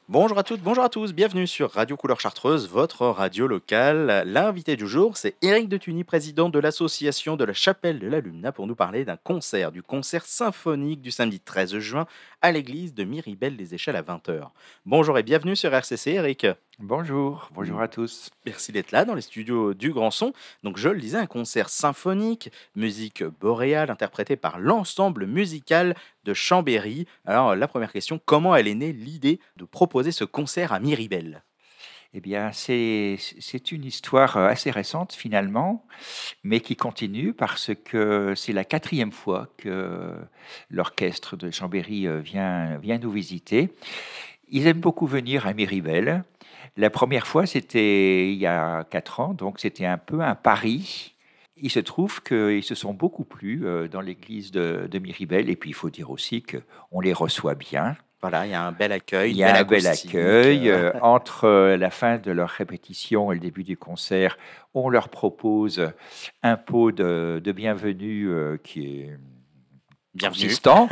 Bonjour à toutes, bonjour à tous, bienvenue sur Radio Couleur Chartreuse, votre radio locale. L'invité du jour, c'est Éric de Tuny, président de l'association de la Chapelle de la Lumna, pour nous parler du concert symphonique du samedi 13 juin à l'église de Miribel-les-Échelles à 20h. Bonjour et bienvenue sur RCC, Éric. Bonjour, bonjour à tous. Merci d'être là dans les studios du Grand Son. Donc, je le disais, un concert symphonique, musique boréale, interprétée par l'ensemble musical de Chambéry. Alors, la première question, comment elle est née l'idée de proposer ce concert à Miribel? Eh bien, c'est une histoire assez récente finalement, mais qui continue parce que c'est la quatrième fois que l'orchestre de Chambéry vient nous visiter. Ils aiment beaucoup venir à Miribel. La première fois, c'était il y a 4 ans, donc c'était un peu un pari. Il se trouve qu'ils se sont beaucoup plu dans l'église de Miribel, et puis il faut dire aussi qu'on les reçoit bien. Voilà, il y a un bel accueil, Il une y belle a un bel acoustique. accueil. Entre la fin de leur répétition et le début du concert, on leur propose un pot de bienvenue qui est Bienvenue. consistant,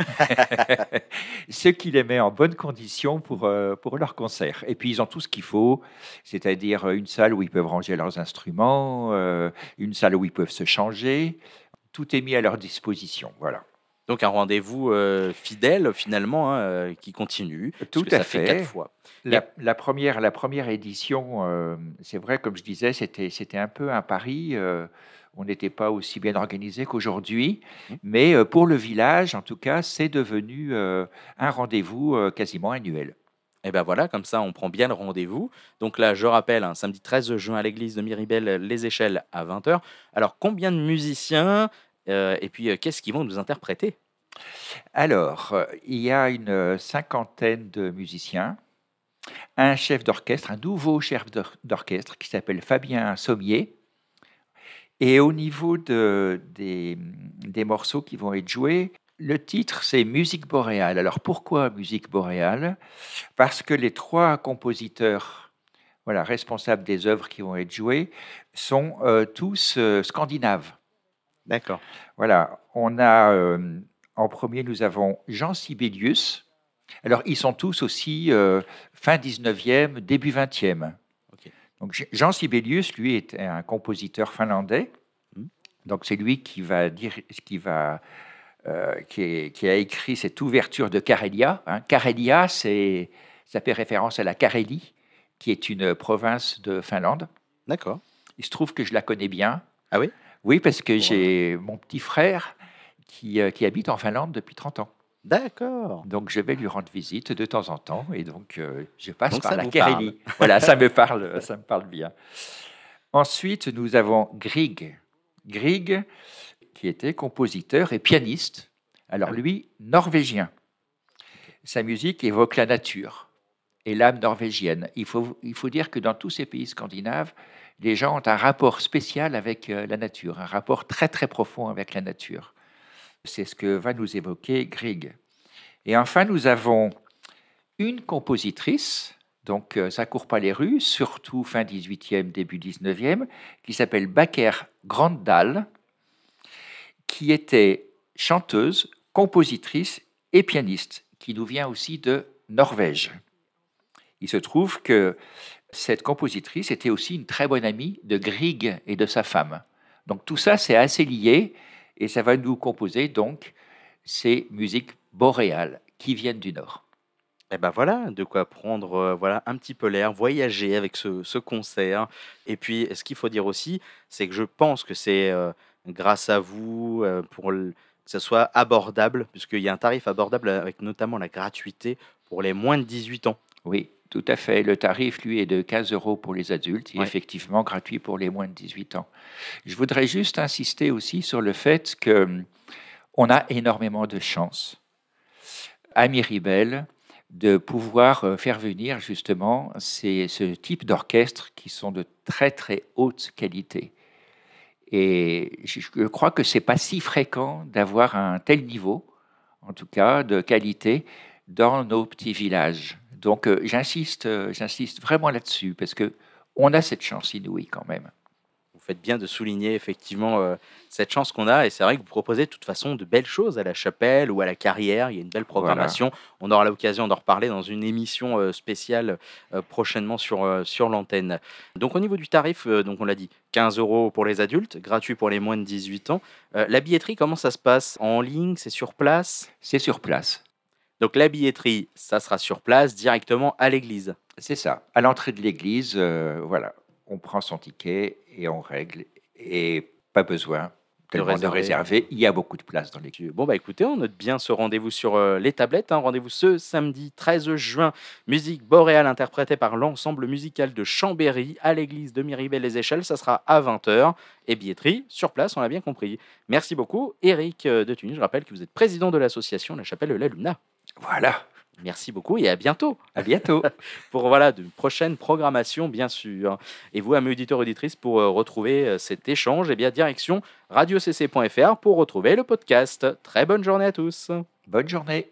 ce qui les met en bonne condition pour leur concert. Et puis ils ont tout ce qu'il faut, c'est-à-dire une salle où ils peuvent ranger leurs instruments, une salle où ils peuvent se changer. Tout est mis à leur disposition. Voilà. Donc, un rendez-vous fidèle, finalement, hein, qui continue, Tout puisque à ça fait 4 fait. fois. Et La première édition, c'est vrai, comme je disais, c'était un peu un pari. On n'était pas aussi bien organisé qu'aujourd'hui, mais pour le village, en tout cas, c'est devenu un rendez-vous quasiment annuel. et ben voilà, comme ça, on prend bien le rendez-vous. Donc là, je rappelle, un samedi 13 juin à l'église de Miribel-les-Échelles à 20h. Alors, combien de musiciens et puis, qu'est-ce qu'ils vont nous interpréter? Alors, il y a une cinquantaine de musiciens, un chef d'orchestre, un nouveau chef d'orchestre qui s'appelle Fabien Sommier. Et au niveau des morceaux qui vont être joués, le titre, c'est Musique boréale. Alors pourquoi Musique boréale? Parce que les trois compositeurs, voilà, responsables des œuvres qui vont être jouées sont tous scandinaves. D'accord. Voilà, on a en premier, nous avons Jean Sibelius. Alors ils sont tous aussi fin 19e, début 20e. Ok. Donc Jean Sibelius, lui, est un compositeur finlandais. Hmm. Donc c'est lui qui va dire, qui a écrit cette ouverture de Karelia. Hein. Karelia, ça fait référence à la Carélie, qui est une province de Finlande. D'accord. Il se trouve que je la connais bien. Ah oui? Oui, parce que Pour, j'ai mon petit frère qui habite en Finlande depuis 30 ans. D'accord. Donc je vais lui rendre visite de temps en temps, et donc je passe Donc, par ça la vous parle. Carélie. Voilà, ça me parle bien. Ensuite, nous avons Grieg. Grieg, qui était compositeur et pianiste. Ah Alors oui. lui, norvégien. Ok. Sa musique évoque la nature et l'âme norvégienne. Il faut dire que dans tous ces pays scandinaves, les gens ont un rapport spécial avec la nature, un rapport très très profond avec la nature. C'est ce que va nous évoquer Grieg. Et enfin, nous avons une compositrice, donc ça court pas les rues, surtout fin 18e, début 19e, qui s'appelle Baker Grandal, qui était chanteuse, compositrice et pianiste, qui nous vient aussi de Norvège. Il se trouve que cette compositrice était aussi une très bonne amie de Grieg et de sa femme. Donc tout ça, c'est assez lié, et ça va nous composer donc ces musiques boréales qui viennent du Nord. Et ben voilà, de quoi prendre voilà, un petit peu l'air, voyager avec ce concert. Et puis, ce qu'il faut dire aussi, c'est que je pense que c'est grâce à vous, que ce soit abordable, puisqu'il y a un tarif abordable avec notamment la gratuité pour les moins de 18 ans. Oui, tout à fait. Le tarif, lui, est de 15 euros pour les adultes et Ouais. effectivement gratuit pour les moins de 18 ans. Je voudrais juste insister aussi sur le fait que on a énormément de chance à Miribel de pouvoir faire venir justement ce type d'orchestre qui sont de très très haute qualité. Et je crois que c'est pas si fréquent d'avoir un tel niveau, en tout cas de qualité, dans nos petits villages. Donc j'insiste vraiment là-dessus parce que on a cette chance inouïe quand même. faites bien de souligner effectivement cette chance qu'on a. Et c'est vrai que vous proposez de toute façon de belles choses à la Chapelle ou à la Carrière. Il y a une belle Voilà, programmation. On aura l'occasion d'en reparler dans une émission spéciale prochainement sur l'antenne. Donc au niveau du tarif, donc on l'a dit, 15 € pour les adultes, gratuit pour les moins de 18 ans. La billetterie, comment ça se passe? En ligne, c'est sur place? c'est sur place. Donc la billetterie, ça sera sur place directement à l'église. C'est ça. À l'entrée de l'église, voilà, on prend son ticket et on règle et pas besoin De tellement de réserver. réserver. Il y a beaucoup de place dans l'église. Bon, bah écoutez, on note bien ce rendez-vous sur les tablettes, hein. Rendez-vous ce samedi 13 juin. Musique boréale interprétée par l'ensemble musical de Chambéry à l'église de Miribel-les-Échelles. Ça sera à 20 h. Et billetterie sur place, on l'a bien compris. Merci beaucoup, Éric de Tunis. Je rappelle que vous êtes président de l'association La Chapelle de la Luna. Voilà, Merci beaucoup et à bientôt à bientôt. pour voilà, de prochaines programmations, bien sûr. Et vous, amis auditeurs, auditrices, pour retrouver cet échange, eh bien, direction radiocc.fr pour retrouver le podcast. Très bonne journée à tous. Bonne journée.